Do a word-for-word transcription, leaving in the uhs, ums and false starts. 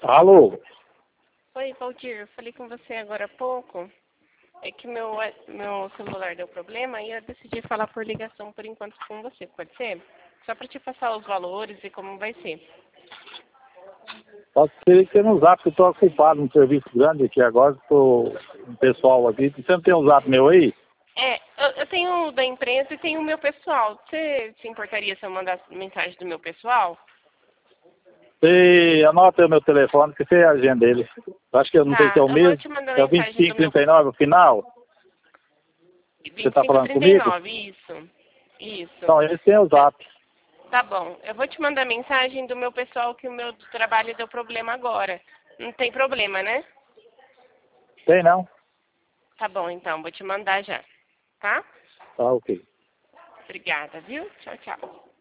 Alô? Oi, Valdir, eu falei com você agora há pouco. É que meu, meu celular deu problema e eu decidi falar por ligação por enquanto com você, pode ser? Só para te passar os valores e como vai ser. Pode ser que no zap, eu estou ocupado num serviço grande aqui agora, estou um pessoal aqui. Você não tem um zap meu aí? É, eu, eu tenho o da empresa e tenho o meu pessoal. Você se importaria se eu mandasse mensagem do meu pessoal? Você anota aí o meu telefone, que você agenda ele. Eu acho que eu não sei se é Tá, o eu vou mesmo. te mandar É o mensagem do meu vinte e cinco trinta e nove o final? Você está falando comigo? vinte e cinco trinta e nove, isso. Isso. Então, esse tem o zap. Tá bom. Eu vou te mandar mensagem do meu pessoal que o meu trabalho deu problema agora. Não tem problema, né? Tem não? Tá bom, então. Vou te mandar já. Tá? Tá, ok. Obrigada, viu? Tchau, tchau.